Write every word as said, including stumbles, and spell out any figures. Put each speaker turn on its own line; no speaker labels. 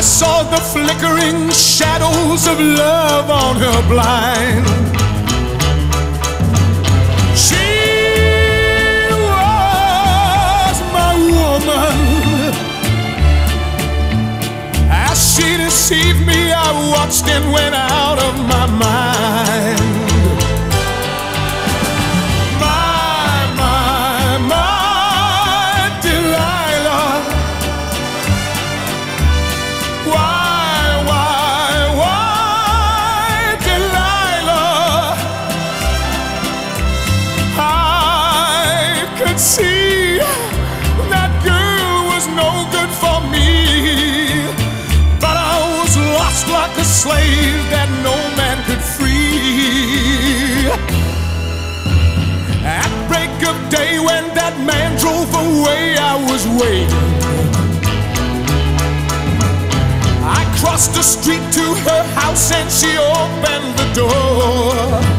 saw the flickering shadows of love on her blind. She was my woman. As she deceived me, I watched and went out of my mind. See, that girl was no good for me, but I was lost like a slave that no man could free. At break of day, when that man drove away, I was waiting. I crossed the street to her house and she opened the door.